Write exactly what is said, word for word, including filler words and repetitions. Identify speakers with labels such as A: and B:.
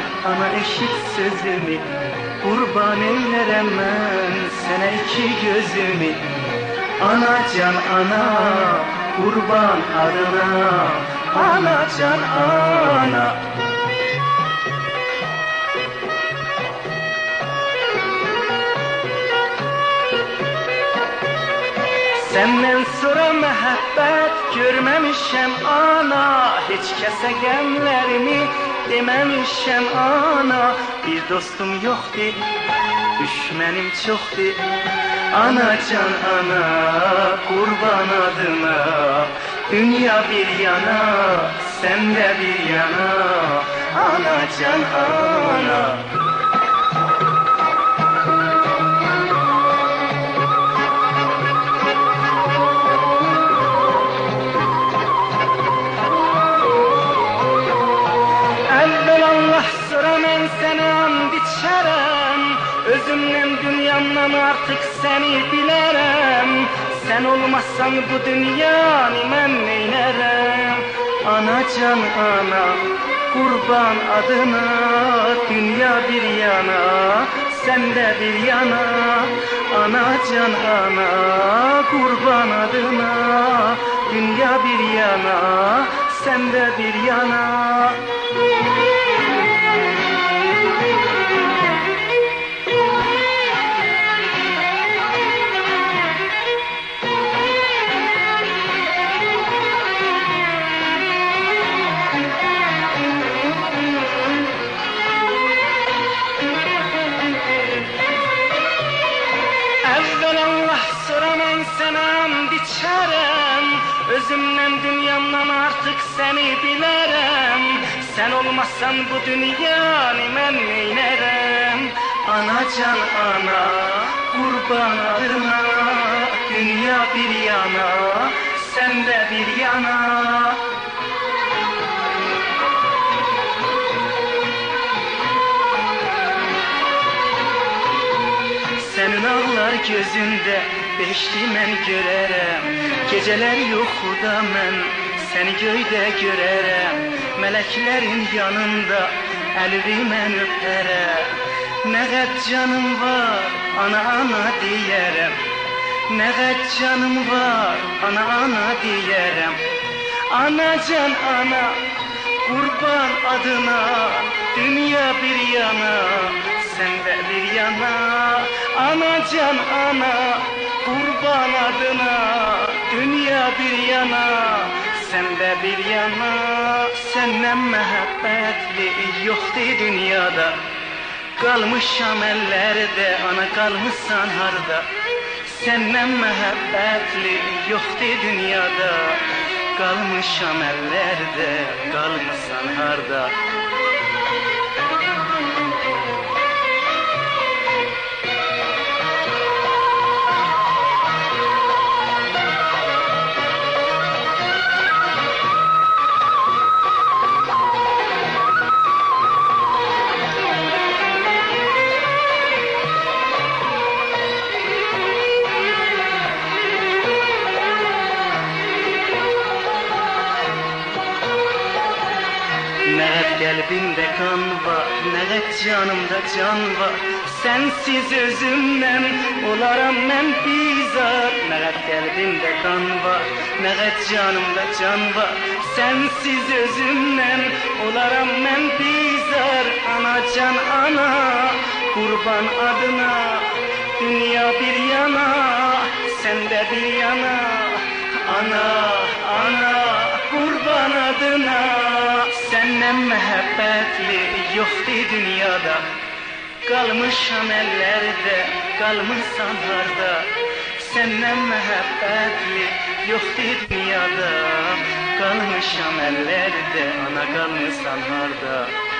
A: ana eşit sözümü, qurban eylərəm mən sənə iki gözümü. Anacan ana, qurban adına, anacan ana. Səndən sonra məhəbbət görməmişəm ana, heç kəsə qəmlərimi deməmişəm ana. Bir dostum yoxdur, düşmənim çoxdur, anacan ana, qurban adına. Dünya bir yana, sən də bir yana, anacan ana. Sonra mən sənə and içərəm, özümdən dünyamdan artıq səni bilərəm. Sən olmazsan bu dünyanı mən neynərəm? Anacan ana, qurban adına, dünya bir yana, sən də bir yana. Anacan ana, qurban adına, dünya bir yana, sən də bir yana. Sənə and içərəm, özümdən dünyamdan artıq səni bilərəm. Sən olmazsan bu dünyanı mən neynərəm? Anacan ana, qurban adına, dünya bir yana, sən də bir yana. Sənin ağlar gözündə beşli mən görərəm, gecələr yoxuda mən səni göydə görərəm. Mələklərin yanında əlvi mən öpərəm. Nə qəd canım var, ana ana deyərəm. Nə qəd canım var, ana ana deyərəm. Anacan ana, qurban adına, dünya bir yana, sən də bir yana. Anacan ana, qurban adına, dünya bir yana, sən də bir yana. Səndən məhəbbətli yoxdur dünyada, qalmışam əllərdə, ana qalmışsan harda. Səndən məhəbbətli yoxdur dünyada, qalmışam əllərdə, qalmışsan harda. Nə qəd qəlbimdə qan var, nə qəd canımda can var. Sənsiz özümdən olaram mən bizar. Nə qəd qəlbimdə qan var, nə qəd canımda can var. Sənsiz özümdən olaram mən bizar. Anacan ana, qurban adına, dünya bir yana, sən də bir yana. Ana, ana, qurban adına, səndən məhəbbətli yoxdur dünyada. Qalmışam əllərdə, qalmışsan harda. Səndən məhəbbətli yoxdur dünyada. Qalmışam əllərdə, ana qalmışsan harda.